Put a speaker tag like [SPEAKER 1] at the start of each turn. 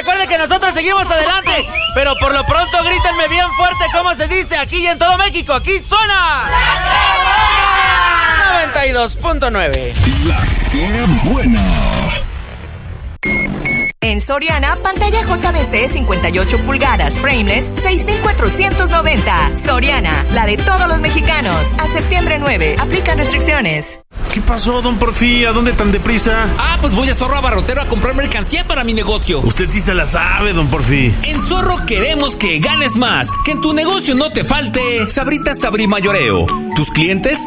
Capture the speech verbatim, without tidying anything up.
[SPEAKER 1] recuerde que nosotros seguimos adelante. Pero por lo pronto grítenme bien fuerte cómo se dice aquí y en todo México. Aquí suena noventa y dos punto nueve.
[SPEAKER 2] La que buena.
[SPEAKER 3] En Soriana, pantalla J D C cincuenta y ocho pulgadas, frameless, seis mil cuatrocientos noventa. Soriana, la de todos los mexicanos. A septiembre nueve, aplican restricciones.
[SPEAKER 4] ¿Qué pasó, don Porfí? ¿A dónde tan deprisa?
[SPEAKER 5] Ah, pues voy a Zorro Abarrotero a comprar mercancía para mi negocio.
[SPEAKER 4] Usted sí se la sabe, don Porfí.
[SPEAKER 5] En Zorro queremos que ganes más, que en tu negocio no te falte Sabritas Sabri Mayoreo. Tus clientes